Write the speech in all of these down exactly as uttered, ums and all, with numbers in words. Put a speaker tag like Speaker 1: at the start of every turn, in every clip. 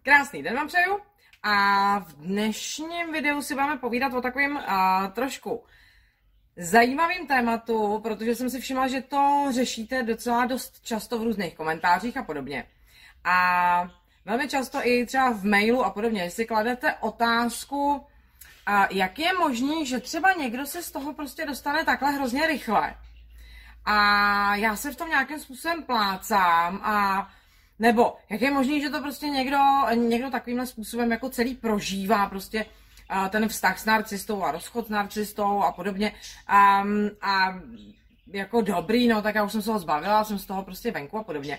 Speaker 1: Krásný den vám přeju a v dnešním videu si budeme povídat o takovém uh, trošku zajímavým tématu, protože jsem si všimla, že to řešíte docela dost často v různých komentářích a podobně. A velmi často i třeba v mailu a podobně, že si kladete otázku, uh, jak je možný, že třeba někdo se z toho prostě dostane takhle hrozně rychle. A já se v tom nějakým způsobem plácám a nebo jak je možný, že to prostě někdo, někdo takovýmhle způsobem jako celý prožívá prostě uh, ten vztah s narcistou a rozchod s narcistou a podobně. Um, a jako dobrý, no tak já už jsem se ho zbavila, jsem z toho prostě venku a podobně.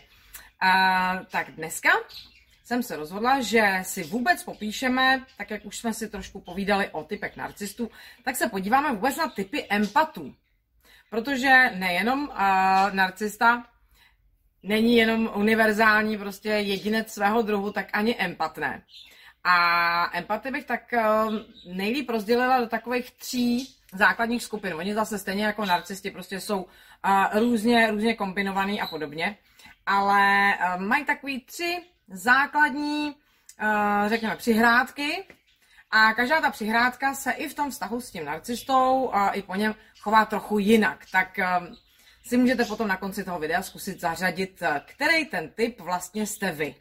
Speaker 1: Uh, tak dneska jsem se rozhodla, že si vůbec popíšeme, tak jak už jsme si trošku povídali o typech narcistů, tak se podíváme vůbec na typy empatů. Protože nejenom uh, narcista není jenom univerzální prostě jedinec svého druhu, tak ani empat ne. A empaty bych tak uh, nejlíp rozdělila do takových tří základních skupin. Oni zase stejně jako narcisti prostě jsou uh, různě, různě kombinovaný a podobně. Ale uh, mají takový tři základní, uh, řekněme, přihrádky. A každá ta přihrádka se i v tom vztahu s tím narcistou uh, i po něm chová trochu jinak. Tak uh, si můžete potom na konci toho videa zkusit zařadit, který ten typ vlastně jste vy.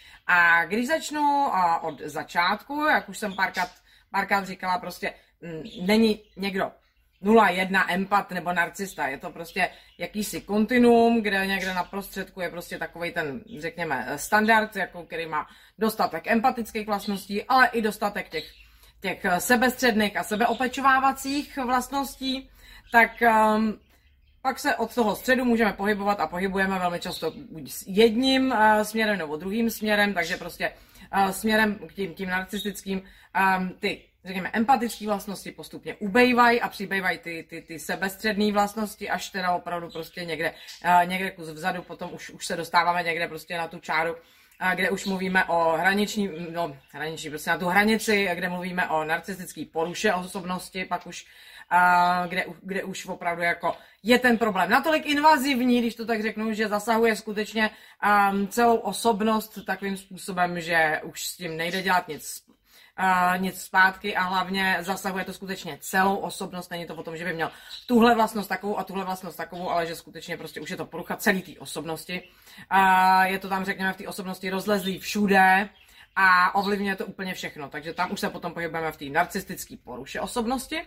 Speaker 1: A když začnu od začátku, jak už jsem párkrát, párkrát říkala, prostě není někdo nula jedna empat nebo narcista, je to prostě jakýsi kontinuum, kde někde na prostředku je prostě takovej ten, řekněme, standard, jako který má dostatek empatických vlastností, ale i dostatek těch, těch sebestředných a sebeopečovávacích vlastností, tak um, pak se od toho středu můžeme pohybovat a pohybujeme velmi často buď s jedním uh, směrem nebo druhým směrem, takže prostě uh, směrem k tím, tím narcistickým um, ty, řekněme, empatické vlastnosti postupně ubejvají a přibývají ty, ty, ty sebestředné vlastnosti, až teda opravdu prostě někde, uh, někde kus vzadu, potom už, už se dostáváme někde prostě na tu čáru, uh, kde už mluvíme o hraniční, no hraniční, prostě na tu hranici, kde mluvíme o narcistické poruše osobnosti, pak už Uh, kde, kde už opravdu jako je ten problém natolik invazivní, když to tak řeknu, že zasahuje skutečně um, celou osobnost takovým způsobem, že už s tím nejde dělat nic, uh, nic zpátky a hlavně zasahuje to skutečně celou osobnost. Není to o tom, že by měl tuhle vlastnost takovou a tuhle vlastnost takovou, ale že skutečně prostě už je to porucha celé té osobnosti. Uh, je to tam, řekněme, v té osobnosti rozlezlý všude a ovlivňuje to úplně všechno. Takže tam už se potom pohybujeme v té narcistické poruše osobnosti.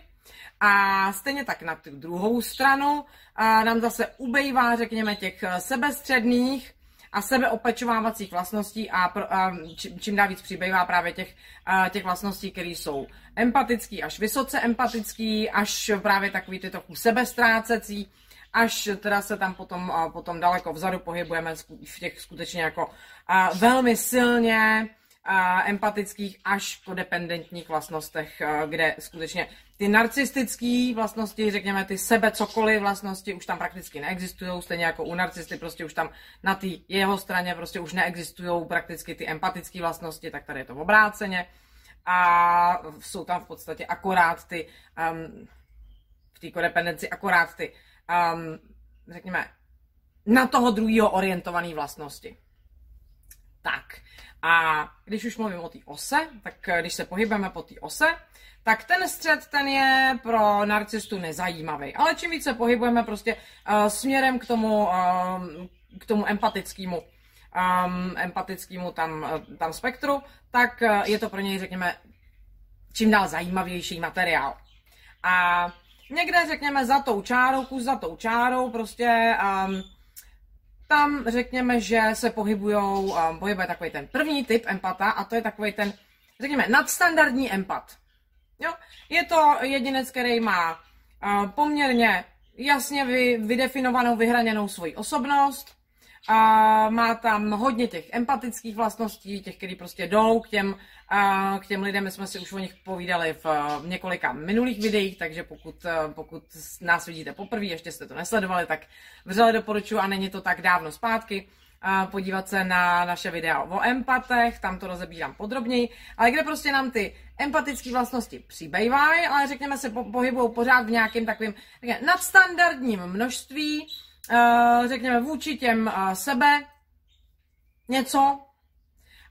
Speaker 1: A stejně tak na tu druhou stranu a nám zase ubejvá, řekněme, těch sebestředných a sebeopečovávacích vlastností a, pro, a čím dál víc přibývá právě těch, těch vlastností, které jsou empatický až vysoce empatický, až právě takový ty trochu sebestrácecí, až teda se tam potom, potom daleko vzadu pohybujeme v těch skutečně jako velmi silně empatických až kodependentních vlastnostech, kde skutečně ty narcistické vlastnosti, řekněme ty sebe cokoliv vlastnosti už tam prakticky neexistují, stejně jako u narcisty prostě už tam na té jeho straně prostě už neexistují prakticky ty empatické vlastnosti, tak tady je to obráceně a jsou tam v podstatě akorát ty um, v té kodependenci akorát ty um, řekněme na toho druhého orientované vlastnosti. Tak. A když už mluvím o té ose, tak když se pohybujeme po té ose, tak ten střed, ten je pro narcistu nezajímavý. Ale čím více pohybujeme prostě uh, směrem k tomu, uh, k tomu empatickému, um, empatickému tam, uh, tam spektru, tak uh, je to pro něj, řekněme, čím dál zajímavější materiál. A někde, řekněme, za tou čárou, kus za tou čárou, prostě um, tam řekněme, že se pohybujou, um, pohybuje takový ten první typ empata a to je takový ten, řekněme, nadstandardní empat. Jo? Je to jedinec, který má uh, poměrně jasně vy, vydefinovanou, vyhraněnou svoji osobnost, uh, má tam hodně těch empatických vlastností, těch, který prostě jdou k těm, uh, k těm lidem, my jsme si už o nich povídali v uh, několika minulých videích, takže pokud, uh, pokud nás vidíte poprvé, ještě jste to nesledovali, tak vřele doporučuji a není to tak dávno zpátky, podívat se na naše videa o empatech, tam to rozebírám podrobněji, ale kde prostě nám ty empatické vlastnosti přibývají, ale řekněme se po, pohybují pořád v nějakém takovém nadstandardním množství, řekněme vůči těm sebe něco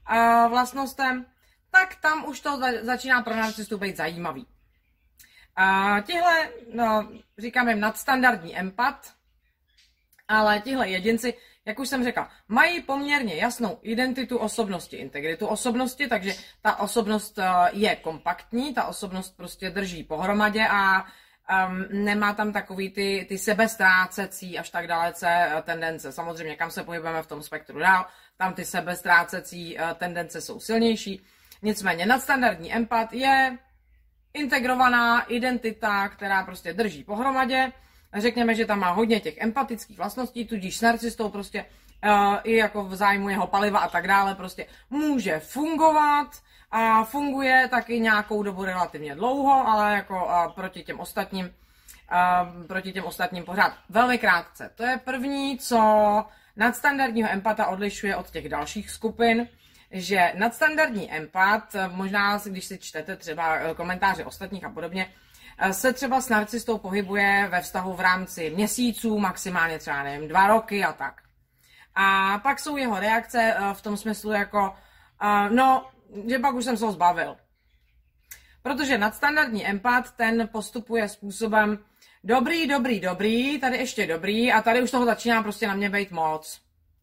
Speaker 1: uh, vlastnostem, tak tam už to začíná pro narcistu být zajímavý. Uh, tihle, no, říkám jim nadstandardní empat, ale tihle jedinci, jak už jsem řekla, mají poměrně jasnou identitu osobnosti, integritu osobnosti, takže ta osobnost je kompaktní, ta osobnost prostě drží pohromadě a um, nemá tam takový ty, ty sebestrácecí až tak dalece tendence. Samozřejmě, kam se pohybujeme v tom spektru dál, tam ty sebestrácecí tendence jsou silnější. Nicméně nadstandardní empat je integrovaná identita, která prostě drží pohromadě. Řekněme, že tam má hodně těch empatických vlastností, tudíž s narcistou prostě uh, i jako v zájmu jeho paliva a tak dále prostě může fungovat a funguje taky nějakou dobu relativně dlouho, ale jako uh, proti těm ostatním uh, proti těm ostatním pořád velmi krátce. To je první, co nadstandardního empata odlišuje od těch dalších skupin, že nadstandardní empat, možná když si čtete třeba komentáře ostatních a podobně, se třeba s narcistou pohybuje ve vztahu v rámci měsíců, maximálně třeba nevím, dva roky a tak. A pak jsou jeho reakce v tom smyslu jako, no, že pak už jsem se ho zbavil. Protože nadstandardní empat, ten postupuje způsobem dobrý, dobrý, dobrý, tady ještě dobrý a tady už toho začíná prostě na mě být moc.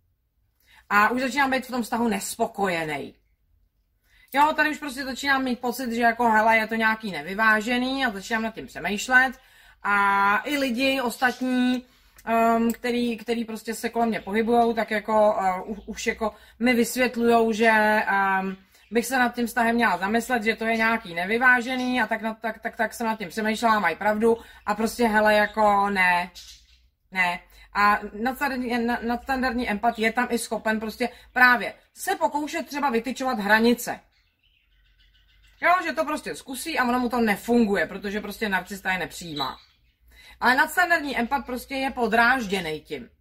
Speaker 1: A už začínám být v tom vztahu nespokojený. Jo, tady už prostě začínám mít pocit, že jako hele, je to nějaký nevyvážený a začínám nad tím přemýšlet. A i lidi ostatní, um, který, který prostě se kolem mě pohybujou, tak jako uh, už jako mi vysvětlujou, že um, bych se nad tím vztahem měla zamyslet, že to je nějaký nevyvážený a tak, tak, tak, tak jsem nad tím přemýšlela, mají pravdu a prostě hele, jako ne, ne. A nadstandardní, nadstandardní empat je tam i schopen prostě právě se pokoušet třeba vytyčovat hranice. Jo, že to prostě zkusí a ono mu to nefunguje, protože prostě narcista je nepřijímá. Ale nadstandardní empat prostě je podrážděnej tím.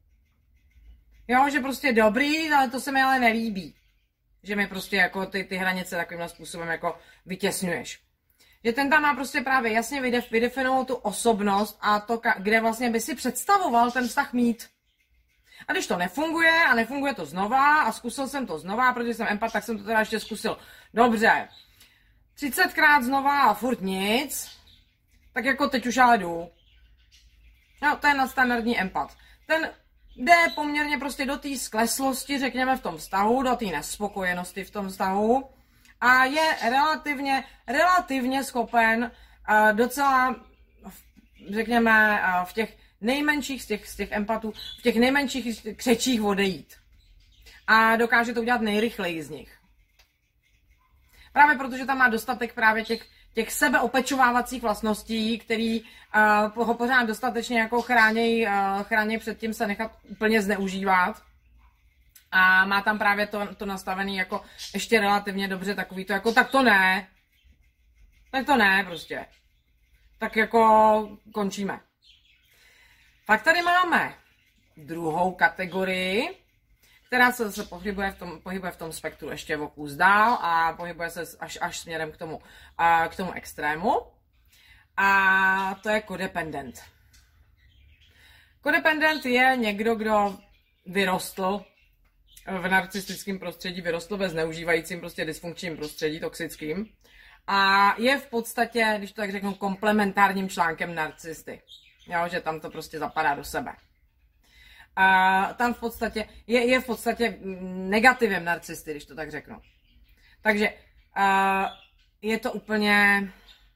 Speaker 1: Jo, že prostě dobrý, ale to se mi ale nelíbí. Že mi prostě jako ty, ty hranice takovým způsobem jako vytěsňuješ. Že ten tam má prostě právě jasně vydef, vydefinovat tu osobnost a to, kde vlastně by si představoval ten vztah mít. A když to nefunguje a nefunguje to znova a zkusil jsem to znova, protože jsem empat, tak jsem to teda ještě zkusil. Dobře, třicetkrát znova a furt nic, tak jako teď už ale jdu. No, to je nadstandardní empat. Ten jde poměrně prostě do té skleslosti, řekněme, v tom vztahu, do té nespokojenosti v tom vztahu a je relativně, relativně schopen uh, docela, řekněme, uh, v těch nejmenších z těch, z těch empatů, v těch nejmenších křečích odejít. A dokáže to udělat nejrychleji z nich. Právě protože tam má dostatek právě těch, těch sebeopečovávacích vlastností, který uh, ho pořád dostatečně jako chráněj, uh, chráněj před tím se nechat úplně zneužívat. A má tam právě to, to nastavený jako ještě relativně dobře takový to jako tak to ne. Tak to ne prostě. Tak jako končíme. Pak tady máme druhou kategorii, která se zase pohybuje v tom, pohybuje v tom spektru ještě o kus dál a pohybuje se až, až směrem k tomu, a, k tomu extrému. A to je codependent. Codependent je někdo, kdo vyrostl v narcistickém prostředí, vyrostl ve zneužívajícím prostě dysfunkčním prostředí, toxickým. A je v podstatě, když to tak řeknu, komplementárním článkem narcisty. Jo, že tam to prostě zapadá do sebe. A tam v podstatě je, je v podstatě negativem narcisty, když to tak řeknu. Takže uh, je to úplně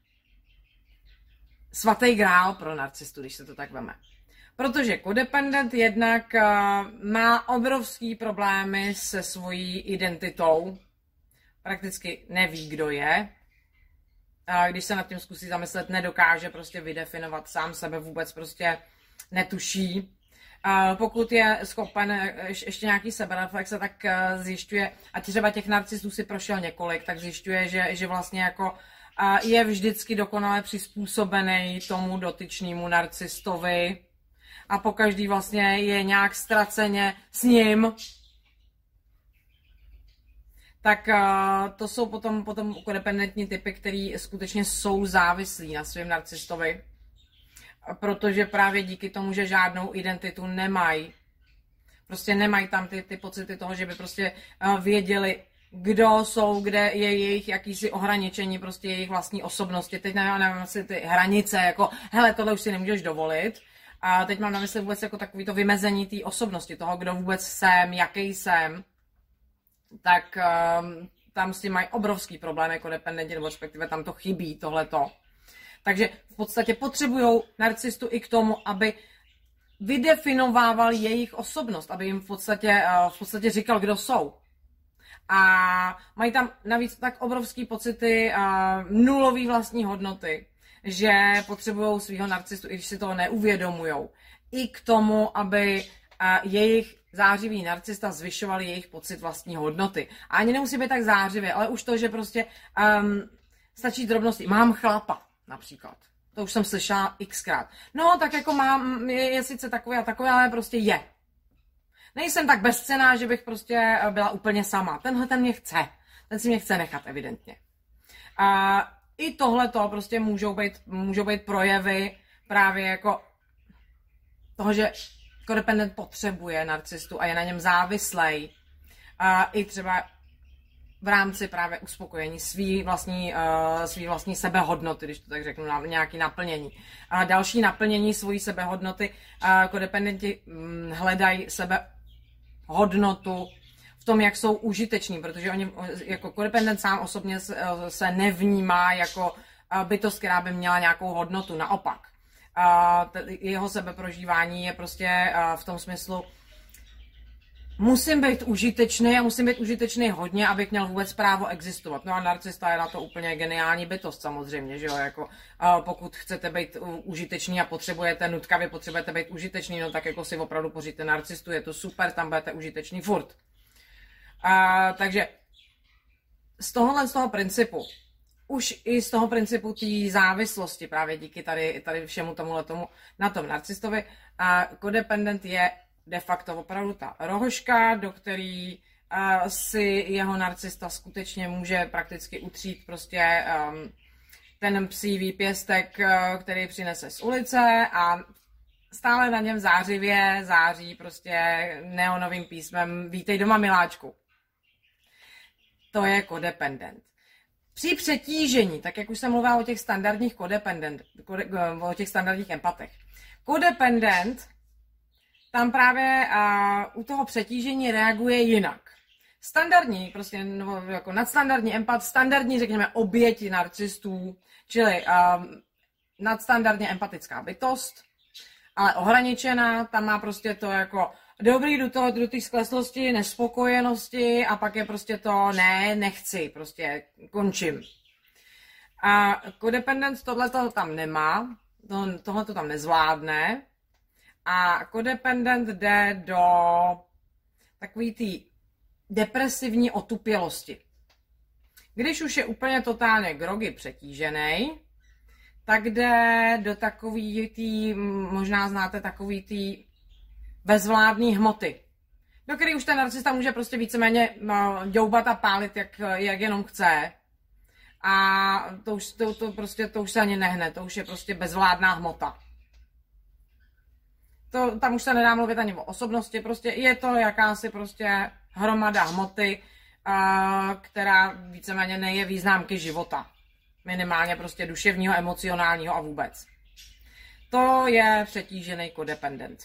Speaker 1: svatý grál pro narcistu, když se to tak veme. Protože codependent jednak uh, má obrovský problémy se svojí identitou. Prakticky neví, kdo je. A když se nad tím zkusí zamyslet, nedokáže prostě vydefinovat sám sebe, vůbec prostě netuší. Uh, pokud je schopen ještě nějaký sebereflexe, tak uh, zjišťuje, a třeba těch narcistů si prošel několik, tak zjišťuje, že, že vlastně jako uh, je vždycky dokonale přizpůsobený tomu dotyčnému narcistovi a pokaždý vlastně je nějak ztraceně s ním. Tak uh, to jsou potom, potom kodependentní typy, který skutečně jsou závislí na svém narcistovi. Protože právě díky tomu, že žádnou identitu nemají, prostě nemají tam ty, ty pocity toho, že by prostě uh, věděli, kdo jsou, kde je jejich jakýsi ohraničení, prostě jejich vlastní osobnosti. Teď nevím, nevím si ty hranice, jako hele, tohle už si nemůžeš dovolit. A teď mám na mysli vůbec jako takový to vymezení té osobnosti, toho, kdo vůbec jsem, jaký jsem. Tak um, tam s tím mají obrovský problém jako dependenti, nebo respektive tam to chybí, tohleto. Takže v podstatě potřebují narcistu i k tomu, aby vydefinovával jejich osobnost, aby jim v podstatě, v podstatě říkal, kdo jsou. A mají tam navíc tak obrovský pocity nulový vlastní hodnoty, že potřebují svého narcistu, i když si toho neuvědomujou, i k tomu, aby jejich zářivý narcista zvyšoval jejich pocit vlastní hodnoty. A ani nemusí být tak zářivý, ale už to, že prostě um, stačí drobnosti. Mám chlapa, například. To už jsem slyšela xkrát. No, tak jako mám, je, je sice takový a takový, ale prostě je. Nejsem tak bezcenná, že bych prostě byla úplně sama. Tenhle ten mě chce. Ten si mě chce nechat, evidentně. A i tohleto prostě můžou být, můžou být projevy právě jako toho, že kodependent potřebuje narcistu a je na něm závislej. A i třeba v rámci právě uspokojení svý vlastní, uh, svý vlastní sebehodnoty, když to tak řeknu, na nějaké naplnění. A další naplnění svojí sebehodnoty, uh, kodependenti um, hledají sebehodnotu v tom, jak jsou užiteční, protože oni jako kodependent sám osobně se, se nevnímá jako bytost, která by měla nějakou hodnotu, naopak. Uh, jeho sebeprožívání je prostě uh, v tom smyslu, musím být užitečný a musím být užitečný hodně, abych měl vůbec právo existovat. No a narcista je na to úplně geniální bytost samozřejmě, že jo, jako uh, pokud chcete být uh, užitečný a potřebujete, nutkavě potřebujete být užitečný, no tak jako si opravdu poříte narcistu, je to super, tam budete užitečný furt. Uh, takže z tohohle, z toho principu, už i z toho principu té závislosti, právě díky tady, tady všemu tomuhle tomu na tom narcistovi, a kodependent je de facto opravdu ta rohožka, do který uh, si jeho narcista skutečně může prakticky utřít prostě um, ten psí výpěstek, uh, který přinese z ulice a stále na něm zářivě září prostě neonovým písmem vítej doma, miláčku. To je kodependent. Při přetížení, tak jak už jsem mluvila o těch standardních kodependent, kode, o těch standardních empatech, kodependent tam právě uh, u toho přetížení reaguje jinak. Standardní, prostě no, jako nadstandardní empat, standardní, řekněme, oběti narcistů, čili uh, nadstandardně empatická bytost, ale ohraničená, tam má prostě to jako dobrý do toho, do té skleslosti, nespokojenosti a pak je prostě to ne, nechci, prostě končím. A kodependent tohleto tam nemá, to, tohleto tam nezvládne a kodependent jde do takový té depresivní otupělosti. Když už je úplně totálně grogy přetížený, tak jde do takový tý, možná znáte takový tý bezvládný hmoty, do který už ten narcista může prostě víceméně no, ďoubat a pálit, jak, jak jenom chce. A to už, to, to, prostě, to už se ani nehne, to už je prostě bezvládná hmota. To, tam už se nedá mluvit ani o osobnosti, prostě je to jakási prostě hromada hmoty, a, která víceméně nejeví známky života. Minimálně prostě duševního, emocionálního a vůbec. To je přetížený kodependent.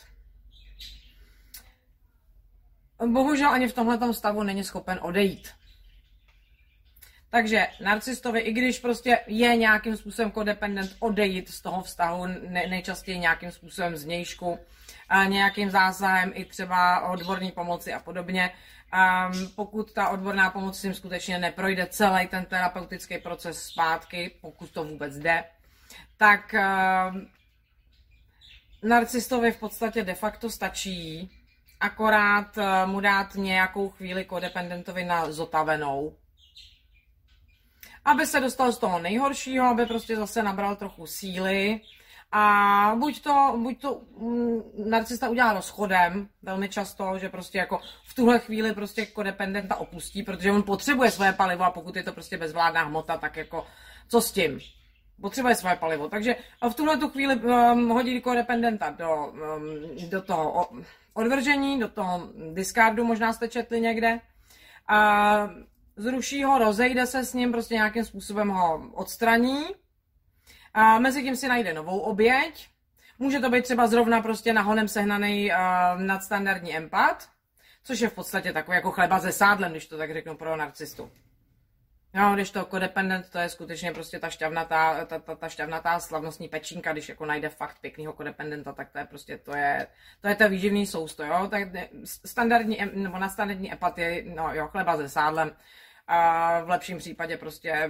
Speaker 1: Bohužel ani v tomhletom stavu není schopen odejít. Takže narcistovi, i když prostě je nějakým způsobem kodependent, odejít z toho vztahu, nejčastěji nějakým způsobem zvnějšku, nějakým zásahem i třeba odborné pomoci a podobně, um, pokud ta odborná pomoc jim skutečně neprojde celý ten terapeutický proces zpátky, pokud to vůbec jde, tak um, narcistovi v podstatě de facto stačí akorát mu dát nějakou chvíli kodependentovi na zotavenou, aby se dostal z toho nejhoršího, aby prostě zase nabral trochu síly a buď to, buď to mm, narcista udělá rozchodem, velmi často, že prostě jako v tuhle chvíli prostě kodependenta opustí, protože on potřebuje svoje palivo a pokud je to prostě bezvládná hmota, tak jako co s tím? Potřebuje svoje palivo, takže v tuhle tu chvíli um, hodí kodependenta do, um, do toho odvržení, do toho discardu, možná jste četli někde. A zruší ho, rozejde se s ním, prostě nějakým způsobem ho odstraní. A mezi tím si najde novou oběť. Může to být třeba zrovna prostě nahonem sehnaný uh, nadstandardní empat, což je v podstatě takový jako chleba se sádlem, když to tak řeknu pro narcistu. No, když to codependent, to je skutečně prostě ta šťavnatá, ta, ta, ta šťavnatá slavnostní pečínka, když jako najde fakt pěknýho codependenta, tak to je prostě, to je, to je ta výživný sousto, jo, tak standardní, nebo nadstandardní epat je, no jo, chleba se sádlem, a v lepším případě prostě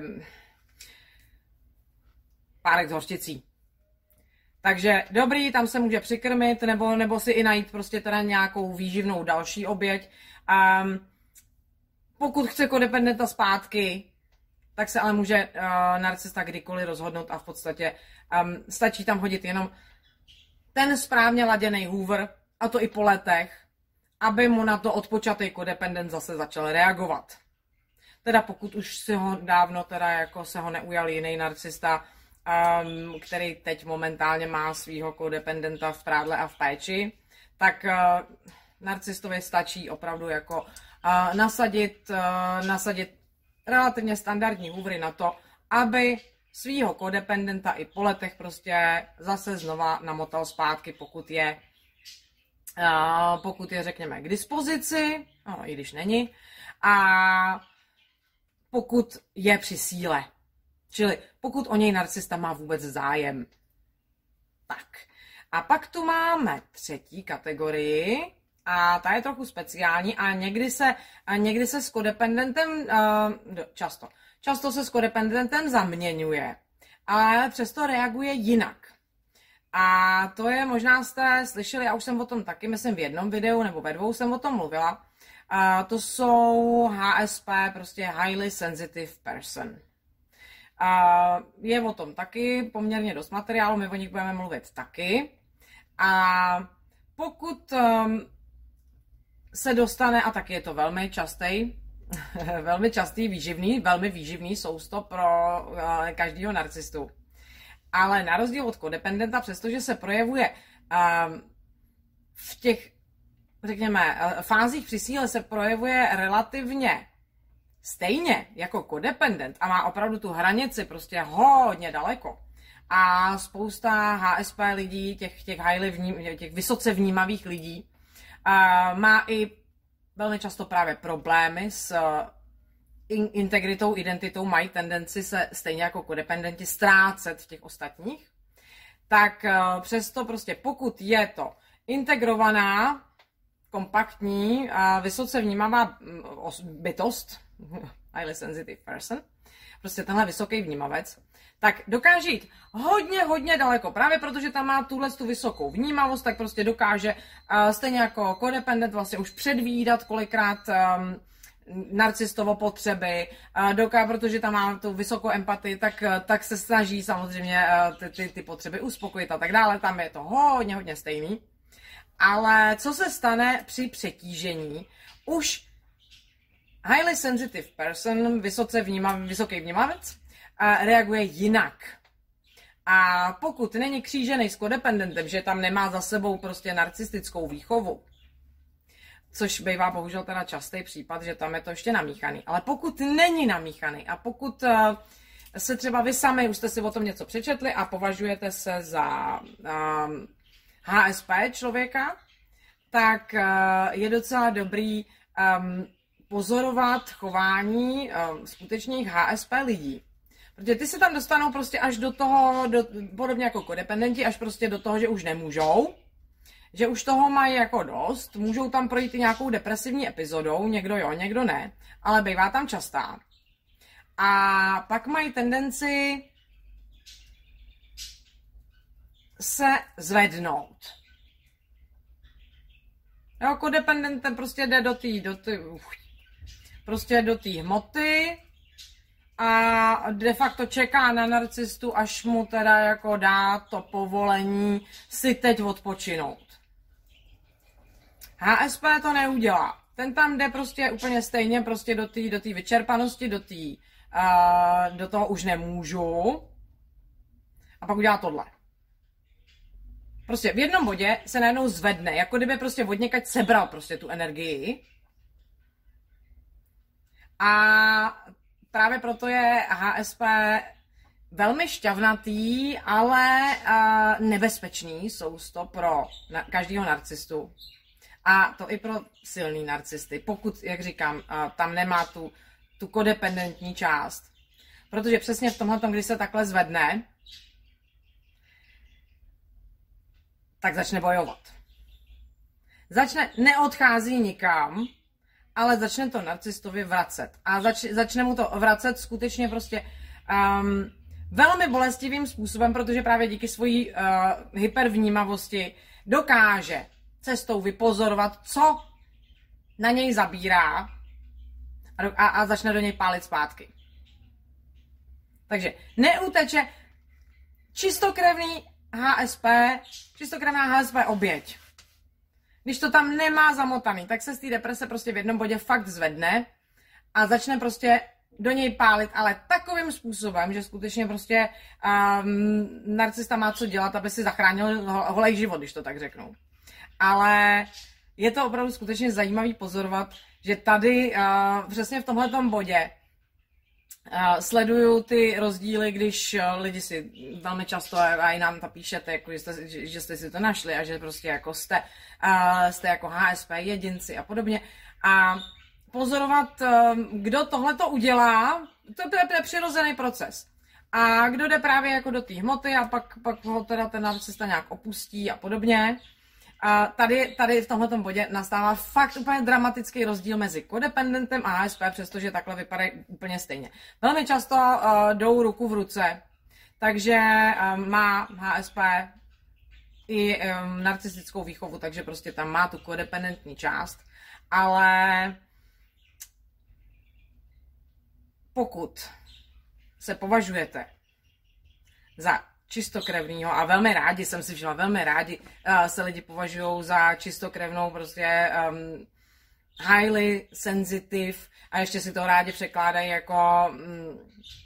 Speaker 1: párek s hořčicí. Takže dobrý, tam se může přikrmit, nebo, nebo si i najít prostě teda nějakou výživnou další oběť. Um, pokud chce codependenta zpátky, tak se ale může uh, narcista kdykoliv rozhodnout a v podstatě um, stačí tam hodit jenom ten správně laděný hoover, a to i po letech, aby mu na to odpočatý codependent zase začal reagovat. Teda pokud už si ho dávno teda jako se ho neujal jiný narcista, Um, který teď momentálně má svýho codependenta v prádle a v péči, tak uh, narcistovi stačí opravdu jako uh, nasadit, uh, nasadit relativně standardní hoovery na to, aby svýho codependenta i po letech prostě zase znova namotal zpátky, pokud je, uh, pokud je řekněme k dispozici, no, i když není, a pokud je při síle. Čili pokud o něj narcista má vůbec zájem. Tak. A pak tu máme třetí kategorii a ta je trochu speciální a někdy se, a někdy se s codependentem, uh, často, často se s codependentem zaměňuje, ale přesto reaguje jinak. A to je, možná jste slyšeli, já už jsem o tom taky, myslím v jednom videu nebo ve dvou jsem o tom mluvila, uh, to jsou H S P, prostě Highly Sensitive Person. A je o tom taky poměrně dost materiálu, my o nich budeme mluvit taky. A pokud um, se dostane, a taky je to velmi častý, velmi častý výživný, velmi výživný sousto pro uh, každého narcistu. Ale na rozdíl od codependenta, přestože se projevuje um, v těch, řekněme, fázích při síle se projevuje relativně stejně jako codependent a má opravdu tu hranici prostě hodně daleko. A spousta H S P lidí, těch, těch, highly vním, těch vysoce vnímavých lidí, uh, má i velmi často právě problémy s in, integritou, identitou, mají tendenci se stejně jako codependenti ztrácet v těch ostatních. Tak uh, přesto prostě pokud je to integrovaná, kompaktní a vysoce vnímavá bytost, highly sensitive person, prostě tenhle vysoký vnímavec, tak dokáže jít hodně, hodně daleko. Právě protože tam má tuhle tu vysokou vnímavost, tak prostě dokáže uh, stejně jako codependent vlastně už předvídat kolikrát um, narcistovo potřeby, uh, doká, protože tam má tu vysokou empatii, tak, uh, tak se snaží samozřejmě uh, ty, ty, ty potřeby uspokojit a tak dále. Tam je to hodně, hodně stejný. Ale co se stane při přetížení? Už highly sensitive person, vysoce vnímav, vysoký vnímavec, reaguje jinak. A pokud není křížený s codependentem, že tam nemá za sebou prostě narcistickou výchovu, což bývá bohužel teda častý případ, že tam je to ještě namíchaný. Ale pokud není namíchaný a pokud se třeba vy sami, už jste si o tom něco přečetli a považujete se za um, H S P člověka, tak uh, je docela dobrý um, pozorovat chování um, skutečných H S P lidí. Protože ty se tam dostanou prostě až do toho, do, podobně jako codependenti, až prostě do toho, že už nemůžou, že už toho mají jako dost, můžou tam projít i nějakou depresivní epizodou, někdo jo, někdo ne, ale bývá tam častá. A pak mají tendenci se zvednout. Jo, codependentem prostě jde do té do tý, prostě do té hmoty a de facto čeká na narcistu, až mu teda jako dá to povolení si teď odpočinout. H S P to neudělá. Ten tam jde prostě úplně stejně prostě do té do té vyčerpanosti, do, tý, uh, do toho už nemůžu a pak udělá tohle. Prostě v jednom bodě se najednou zvedne, jako kdyby prostě od někaď sebral prostě tu energii A právě proto je H S P velmi šťavnatý, ale uh, nebezpečný sousto pro na, každého narcistu. A to i pro silný narcisty, pokud, jak říkám, uh, tam nemá tu, tu kodependentní část. Protože přesně v tomhle, když se takhle zvedne, tak začne bojovat. Začne, neodchází nikam, ale začne to narcistovi vracet. A zač, začne mu to vracet skutečně prostě um, velmi bolestivým způsobem, protože právě díky svojí uh, hypervnímavosti dokáže cestou vypozorovat, co na něj zabírá a, do, a, a začne do něj pálit zpátky. Takže neuteče čistokrevný H S P, čistokrevná H S P oběť. Když to tam nemá zamotaný, tak se z té deprese prostě v jednom bodě fakt zvedne a začne prostě do něj pálit, ale takovým způsobem, že skutečně prostě um, narcista má co dělat, aby si zachránil holej život, když to tak řeknu. Ale je to opravdu skutečně zajímavý pozorovat, že tady uh, přesně v tomhletom bodě uh, sleduju ty rozdíly, když uh, lidi si velmi často a i nám to píšete, jako, že, jste, že, že jste si to našli a že prostě jako jste, uh, jste jako H S P jedinci a podobně. A pozorovat, kdo tohle to udělá, to je, to je přirozený proces. A kdo jde právě jako do té hmoty a pak, pak ho teda ten narcista nějak opustí a podobně. A tady, tady v tomhletom bodě nastává fakt úplně dramatický rozdíl mezi kodependentem a H S P, přestože takhle vypadají úplně stejně. Velmi často uh, jdou ruku v ruce, takže um, má H S P i um, narcistickou výchovu, takže prostě tam má tu kodependentní část, ale pokud se považujete za čistokrevného a velmi rádi, jsem si všimla, velmi rádi uh, se lidi považují za čistokrevnou, prostě um, highly sensitive a ještě si to rádi překládají jako um,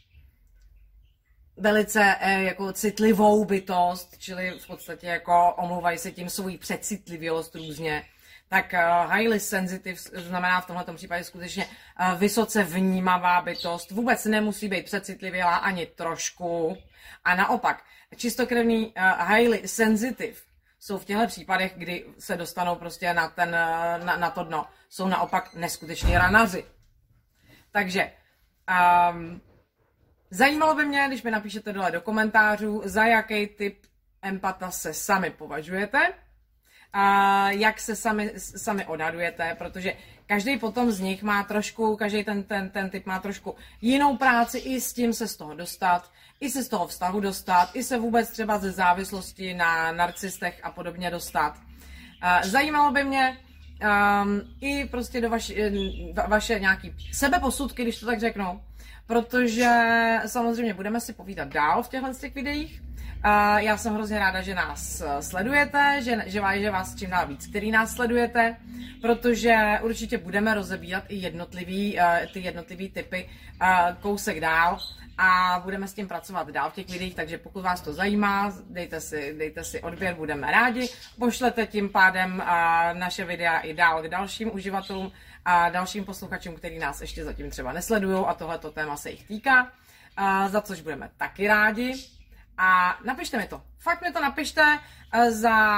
Speaker 1: velice eh, jako citlivou bytost, čili v podstatě jako omlouvají se tím svou přecitlivělost různě. Tak uh, highly sensitive znamená v tomto případě skutečně uh, vysoce vnímavá bytost. Vůbec nemusí být přecitlivělá ani trošku. A naopak, čistokrevný uh, highly sensitive jsou v těchto případech, kdy se dostanou prostě na, ten, uh, na, na to dno, jsou naopak neskuteční ranaři. Takže um, zajímalo by mě, když mi napíšete dole do komentářů, za jaký typ empata se sami považujete. A jak se sami, sami odhadujete, protože každý potom z nich má trošku, každý ten, ten, ten typ má trošku jinou práci, i s tím se z toho dostat, i se z toho vztahu dostat, i se vůbec třeba ze závislosti na narcistech a podobně dostat. Zajímalo by mě um, i prostě do vaši, vaše nějaký sebeposudky, když to tak řeknu, protože samozřejmě budeme si povídat dál v těchto těch videích. Uh, já jsem hrozně ráda, že nás sledujete, že, že, vás, že vás čím dál víc, který nás sledujete, protože určitě budeme rozebírat i jednotlivý, uh, ty jednotlivý typy uh, kousek dál a budeme s tím pracovat dál v těch videích, takže pokud vás to zajímá, dejte si, dejte si odběr, budeme rádi, pošlete tím pádem uh, naše videa i dál k dalším uživatelům a dalším posluchačům, který nás ještě zatím třeba nesledují a tohleto téma se jich týká, uh, za což budeme taky rádi. A napište mi to. Fakt mi to napište, za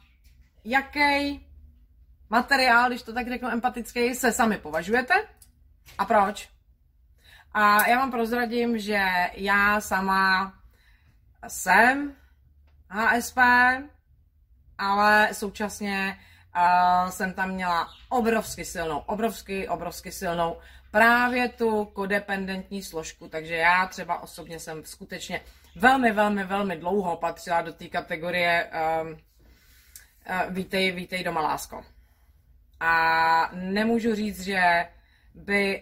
Speaker 1: jaký materiál, když to tak řeknu empatický, se sami považujete a proč. A já vám prozradím, že já sama jsem H S P, ale současně uh, jsem tam měla obrovsky silnou, obrovsky, obrovsky silnou právě tu kodependentní složku, takže já třeba osobně jsem skutečně velmi, velmi, velmi dlouho patřila do té kategorie um, uh, vítej, vítej doma, lásko. A nemůžu říct, že by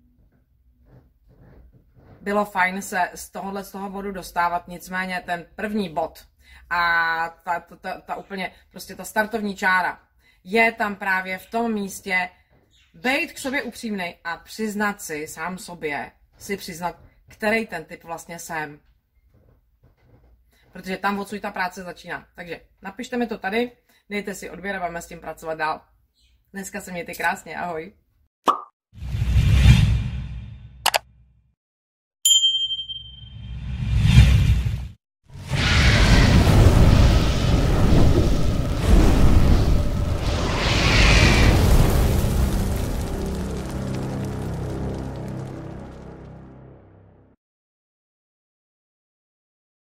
Speaker 1: bylo fajn se z tohohle z toho bodu dostávat, nicméně ten první bod a ta, ta, ta, ta úplně prostě ta startovní čára je tam právě v tom místě být k sobě upřímnej a přiznat si sám sobě, si přiznat, který ten typ vlastně jsem. Protože tam odsud ta práce začíná. Takže napište mi to tady, dejte si odběr a budeme s tím pracovat dál. Dneska se mějte krásně, ahoj.